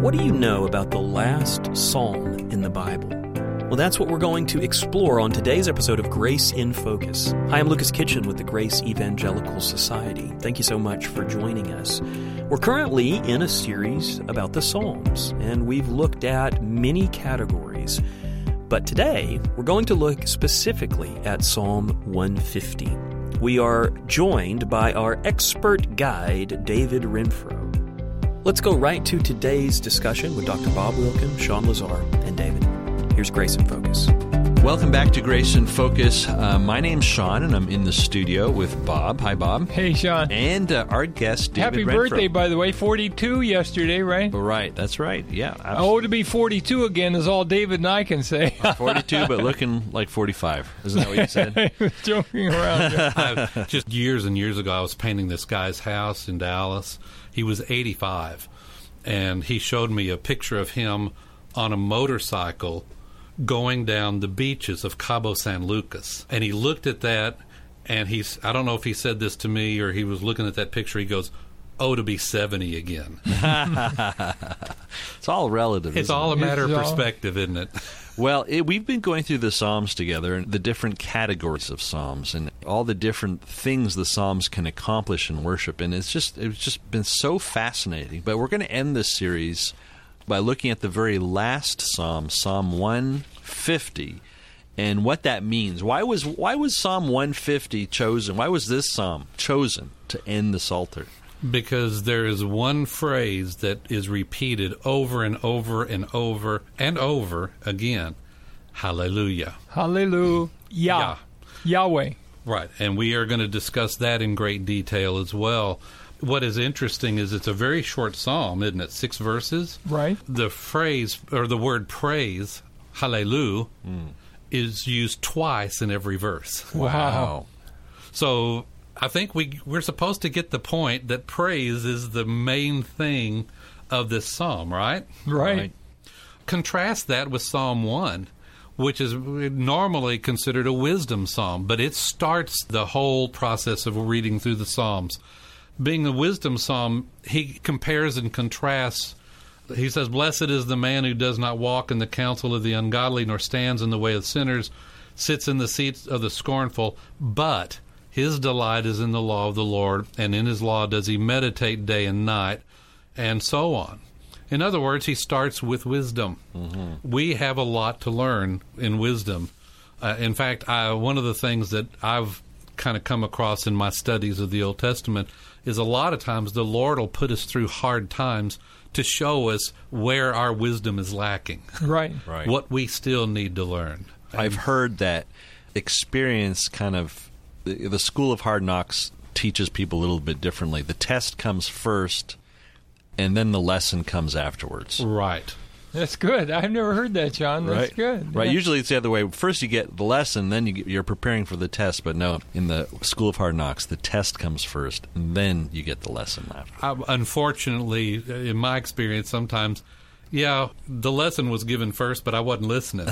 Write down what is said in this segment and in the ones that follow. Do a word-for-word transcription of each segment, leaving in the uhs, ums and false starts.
What do you know about the last psalm in the Bible? Well, that's what we're going to explore on today's episode of Grace in Focus. Hi, I'm Lucas Kitchen with the Grace Evangelical Society. Thank you so much for joining us. We're currently in a series about the Psalms, and we've looked at many categories. But today, we're going to look specifically at Psalm one fifty. We are joined by our expert guide, David Renfro. Let's go right to today's discussion with Doctor Bob Wilkin, Sean Lazar, and David. Here's Grace in Focus. Welcome back to Grace in Focus. Uh, my name's Sean, and I'm in the studio with Bob. Hi, Bob. Hey, Sean. And uh, our guest, David Happy Renfro. birthday, by the way. forty-two yesterday, right? Right, that's right. Yeah, absolutely. Oh, to be forty-two again is all David and I can say. forty-two, but looking like forty-five. Isn't that what you said? I was joking around. I, just years and years ago, I was painting this guy's house in Dallas. He was eighty-five, and he showed me a picture of him on a motorcycle going down the beaches of Cabo San Lucas. And he looked at that, and he's, I don't know if he said this to me or he was looking at that picture. He goes, oh, to be seventy again. It's all relative. It's all it? a matter It's of all... perspective, isn't it? Well, it, we've been going through the Psalms together, and the different categories of Psalms, and all the different things the Psalms can accomplish in worship. And it's just it's just been so fascinating. But we're going to end this series by looking at the very last Psalm, Psalm one fifty, and what that means. Why was why was Psalm one fifty chosen? Why was this Psalm chosen to end the Psalter? Because there is one phrase that is repeated over and over and over and over again. Hallelujah. Hallelujah. Yeah. Yahweh. Right, and we are going to discuss that in great detail as well. What is interesting is it's a very short psalm, isn't it? Six verses. Right. The phrase, or the word praise, hallelujah, mm. is used twice in every verse. Wow. So I think we, we're supposed to get the point that praise is the main thing of this psalm, right? Right. Right. Contrast that with Psalm one, which is normally considered a wisdom psalm, but it starts the whole process of reading through the Psalms. Being a wisdom psalm, he compares and contrasts. He says, blessed is the man who does not walk in the counsel of the ungodly, nor stands in the way of sinners, sits in the seats of the scornful, but his delight is in the law of the Lord, and in his law does he meditate day and night, and so on. In other words, he starts with wisdom. Mm-hmm. We have a lot to learn in wisdom. Uh, in fact, I, one of the things that I've kind of come across in my studies of the Old Testament is a lot of times the Lord will put us through hard times to show us where our wisdom is lacking. Right. Right. What we still need to learn. I've heard that experience kind of, the, the school of hard knocks teaches people a little bit differently. The test comes first, and then the lesson comes afterwards. Right. That's good. I've never heard that, John. That's right. good. Right. Yeah. Usually it's the other way. First you get the lesson, then you get, you're preparing for the test. But no, in the School of Hard Knocks, the test comes first, and then you get the lesson after. I, unfortunately, in my experience, sometimes, yeah, the lesson was given first, but I wasn't listening.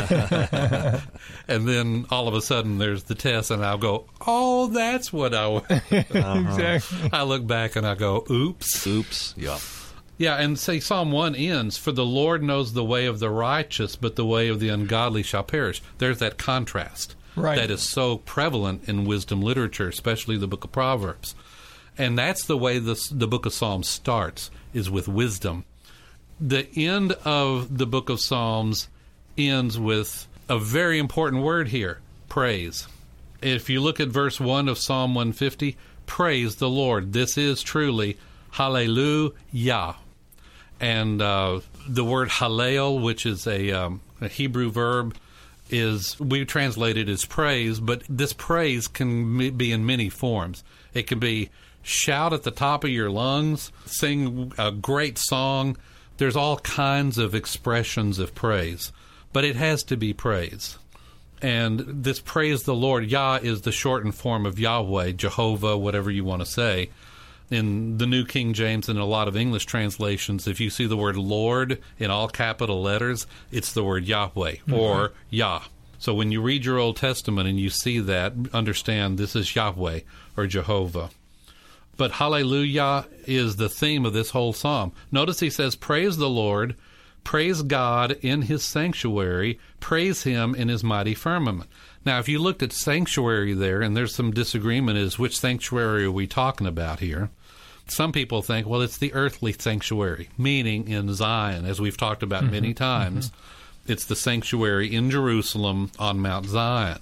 And then all of a sudden there's the test, and I'll go, oh, that's what I was. Uh-huh. Exactly. I look back and I go, oops. Oops. Yeah. Yeah, and say Psalm one ends, for the Lord knows the way of the righteous, but the way of the ungodly shall perish. There's that contrast right. that is so prevalent in wisdom literature, especially the book of Proverbs. And that's the way this, the book of Psalms starts, is with wisdom. The end of the book of Psalms ends with a very important word here, praise. If you look at verse one of Psalm one fifty, praise the Lord. This is truly hallelujah. And uh, the word hallel, which is a, um, a Hebrew verb, is, we translate it as praise, but this praise can be in many forms. It can be shout at the top of your lungs, sing a great song. There's all kinds of expressions of praise, but it has to be praise. And this praise the Lord, Yah is the shortened form of Yahweh, Jehovah, whatever you want to say. In the New King James and a lot of English translations, if you see the word Lord in all capital letters, it's the word Yahweh mm-hmm. or Yah. So when you read your Old Testament and you see that, understand this is Yahweh or Jehovah. But hallelujah is the theme of this whole psalm. Notice he says, praise the Lord, praise God in his sanctuary, praise him in his mighty firmament. Now, if you looked at sanctuary there, and there's some disagreement as which sanctuary are we talking about here, some people think, well, it's the earthly sanctuary, meaning in Zion, as we've talked about mm-hmm. many times. Mm-hmm. It's the sanctuary in Jerusalem on Mount Zion.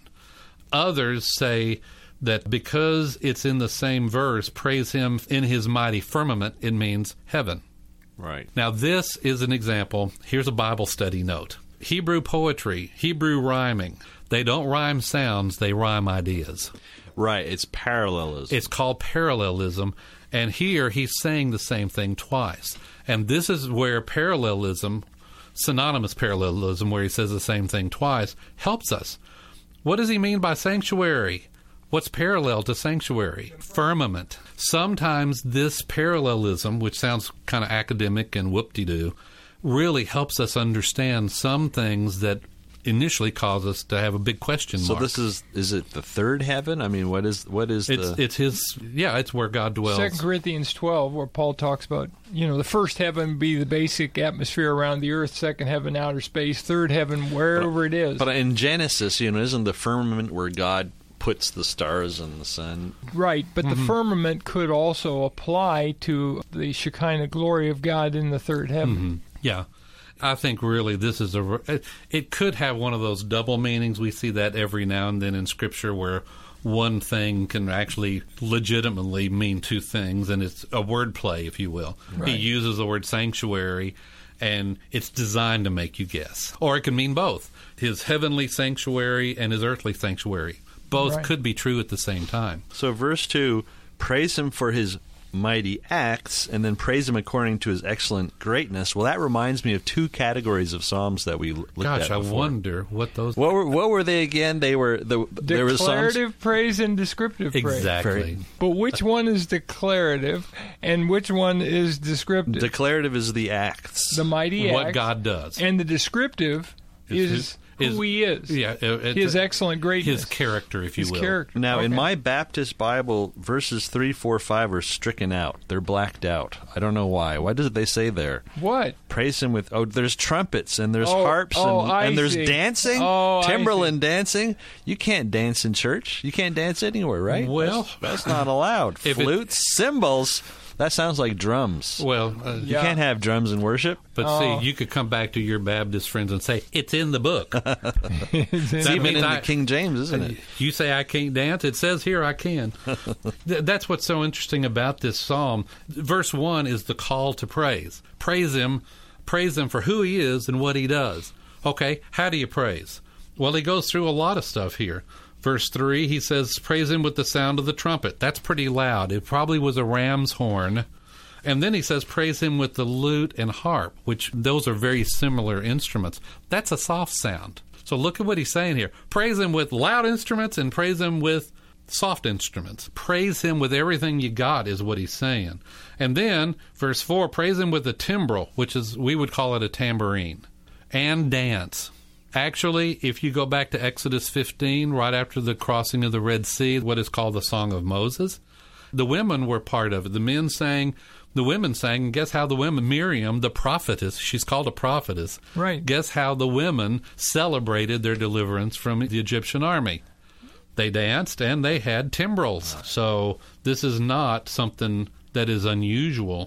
Others say that because it's in the same verse, praise him in his mighty firmament, it means heaven. Right. Now, this is an example. Here's a Bible study note. Hebrew poetry, Hebrew rhyming, they don't rhyme sounds, they rhyme ideas. Right, it's parallelism. It's called parallelism, and here he's saying the same thing twice. And this is where parallelism, synonymous parallelism, where he says the same thing twice, helps us. What does he mean by sanctuary? What's parallel to sanctuary? Firmament. Sometimes this parallelism, which sounds kind of academic and whoop-de-doo, really helps us understand some things that initially cause us to have a big question mark. So this is, is it the third heaven? I mean, what is what is it's, the... It's his, yeah, it's where God dwells. Second Corinthians twelve, where Paul talks about, you know, the first heaven be the basic atmosphere around the earth, second heaven, outer space, third heaven, wherever but, it is. But in Genesis, you know, isn't the firmament where God puts the stars and the sun? Right, but mm-hmm. the firmament could also apply to the Shekinah glory of God in the third heaven. Mm-hmm. Yeah. I think really this is a, it could have one of those double meanings. We see that every now and then in Scripture where one thing can actually legitimately mean two things, and it's a word play, if you will. Right. He uses the word sanctuary, and it's designed to make you guess. Or it can mean both, his heavenly sanctuary and his earthly sanctuary. Both right. could be true at the same time. So verse two, praise him for his mighty acts, and then praise him according to his excellent greatness. Well, that reminds me of two categories of psalms that we looked Gosh, at before. I wonder what those... What were what were they again? They were... The, there was declarative praise and descriptive praise. Exactly. But which one is declarative, and which one is descriptive? Declarative is the acts. The mighty acts. What God does. And the descriptive is... is His, who he is. Yeah, it, his excellent greatness. His character, if you his will. Character. Now, okay. in my Baptist Bible, verses three, four, five are stricken out. They're blacked out. I don't know why. Why does they say there? What? Praise him with, oh, there's trumpets, and there's oh, harps, oh, and, I and there's see. dancing, oh, Timberland dancing. You can't dance in church. You can't dance anywhere, right? Well, that's, that's not allowed. Flutes, it, cymbals. That sounds like drums. Well, uh, you yeah. can't have drums in worship. But oh. see, you could come back to your Baptist friends and say, it's in the book. It's even in I, the King James, isn't it? You say I can't dance. It says here I can. Th- that's what's so interesting about this psalm. Verse one is the call to praise. Praise him. Praise him for who he is and what he does. Okay, how do you praise? Well, he goes through a lot of stuff here. Verse three, he says, praise him with the sound of the trumpet. That's pretty loud. It probably was a ram's horn. And then he says, praise him with the lute and harp, which those are very similar instruments. That's a soft sound. So look at what he's saying here. Praise him with loud instruments and praise him with soft instruments. Praise him with everything you got is what he's saying. And then, verse four, praise him with the timbrel, which is, we would call it a tambourine, and dance. Actually, if you go back to Exodus fifteen, right after the crossing of the Red Sea, what is called the Song of Moses, the women were part of it. The men sang, the women sang, and guess how the women, Miriam, the prophetess, she's called a prophetess. Right. Guess how the women celebrated their deliverance from the Egyptian army? They danced and they had timbrels. So this is not something that is unusual.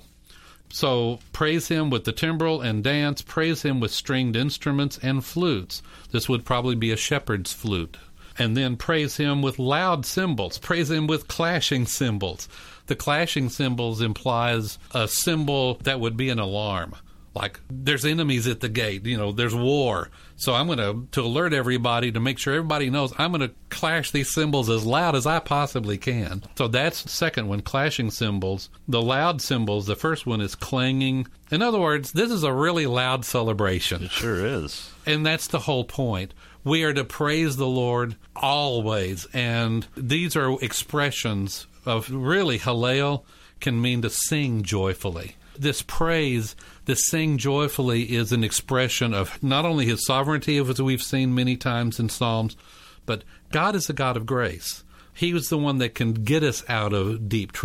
So praise him with the timbrel and dance. Praise him with stringed instruments and flutes. This would probably be a shepherd's flute. And then praise him with loud cymbals. Praise him with clashing cymbals. The clashing cymbals implies a cymbal that would be an alarm. Like, there's enemies at the gate, you know, there's war. So I'm going to, to alert everybody, to make sure everybody knows, I'm going to clash these cymbals as loud as I possibly can. So that's the second one, clashing cymbals. The loud cymbals, the first one is clanging. In other words, this is a really loud celebration. It sure is. And that's the whole point. We are to praise the Lord always. And these are expressions of really, Hallel can mean to sing joyfully. This praise, this sing joyfully, is an expression of not only his sovereignty, as we've seen many times in Psalms, but God is a God of grace. He was the one that can get us out of deep trouble.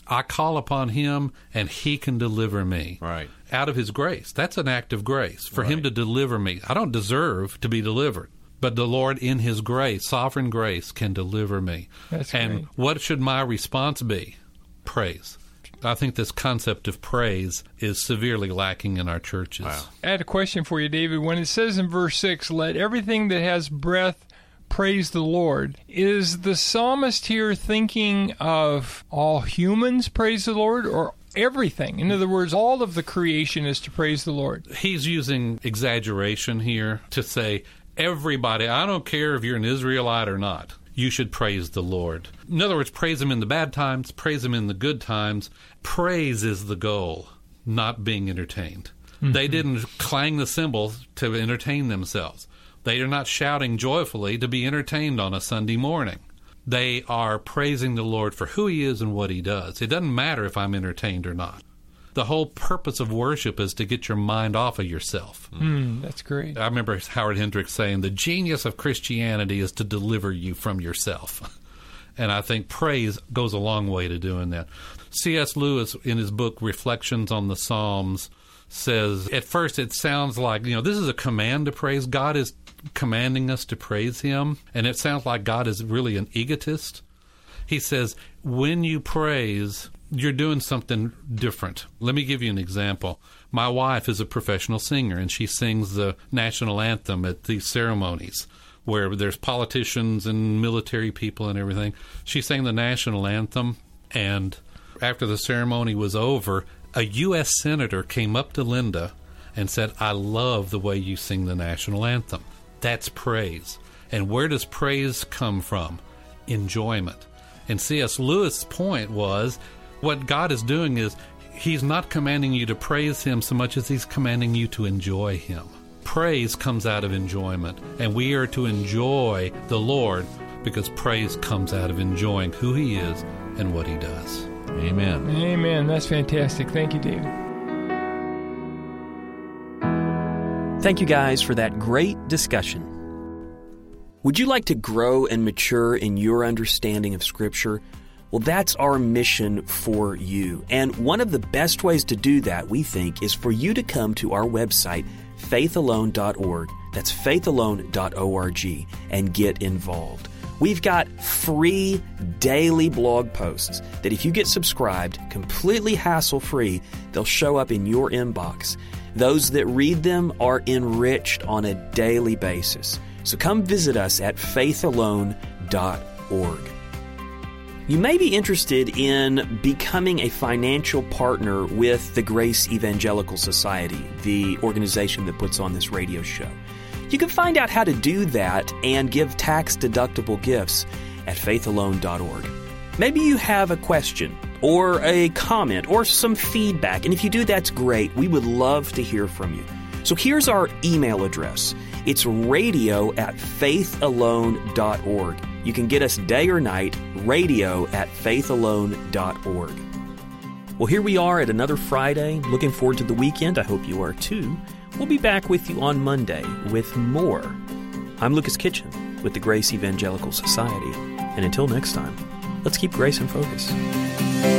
I call upon him, and he can deliver me. Right. Out of his grace. That's an act of grace, for Right. him to deliver me. I don't deserve to be delivered, but the Lord, in his grace, sovereign grace, can deliver me. That's and great. what should my response be? Praise. I think this concept of praise is severely lacking in our churches. Wow. I had a question for you, David. When it says in verse six, let everything that has breath praise the Lord, is the psalmist here thinking of all humans praise the Lord, or everything? In other words, all of the creation is to praise the Lord. He's using exaggeration here to say, everybody, I don't care if you're an Israelite or not, you should praise the Lord. In other words, praise him in the bad times, praise him in the good times. Praise is the goal, not being entertained. Mm-hmm. They didn't clang the cymbals to entertain themselves. They are not shouting joyfully to be entertained on a Sunday morning. They are praising the Lord for who he is and what he does. It doesn't matter if I'm entertained or not. The whole purpose of worship is to get your mind off of yourself. Mm, that's great. I remember Howard Hendricks saying, the genius of Christianity is to deliver you from yourself. And I think praise goes a long way to doing that. C S Lewis, in his book Reflections on the Psalms, says, at first it sounds like, you know, this is a command to praise. God is commanding us to praise him, and it sounds like God is really an egotist. He says, when you praise, you're doing something different. Let me give you an example. My wife is a professional singer, and she sings the national anthem at these ceremonies where there's politicians and military people and everything. She sang the national anthem, and after the ceremony was over, a U S senator came up to Linda and said, I love the way you sing the national anthem. That's praise. And where does praise come from? Enjoyment. And C S Lewis' point was, what God is doing is he's not commanding you to praise him so much as he's commanding you to enjoy him. Praise comes out of enjoyment, and we are to enjoy the Lord because praise comes out of enjoying who he is and what he does. Amen. Amen. That's fantastic. Thank you, David. Thank you guys for that great discussion. Would you like to grow and mature in your understanding of Scripture? Well, that's our mission for you. And one of the best ways to do that, we think, is for you to come to our website, faith alone dot org. That's faith alone dot org, and get involved. We've got free daily blog posts that if you get subscribed, completely hassle-free, they'll show up in your inbox. Those that read them are enriched on a daily basis. So come visit us at faith alone dot org. You may be interested in becoming a financial partner with the Grace Evangelical Society, the organization that puts on this radio show. You can find out how to do that and give tax-deductible gifts at faith alone dot org. Maybe you have a question or a comment or some feedback, and if you do, that's great. We would love to hear from you. So here's our email address. It's radio at faith alone dot org. You can get us day or night, radio at faith alone dot org. Well, here we are at another Friday. Looking forward to the weekend. I hope you are too. We'll be back with you on Monday with more. I'm Lucas Kitchen with the Grace Evangelical Society. And until next time, let's keep grace in focus.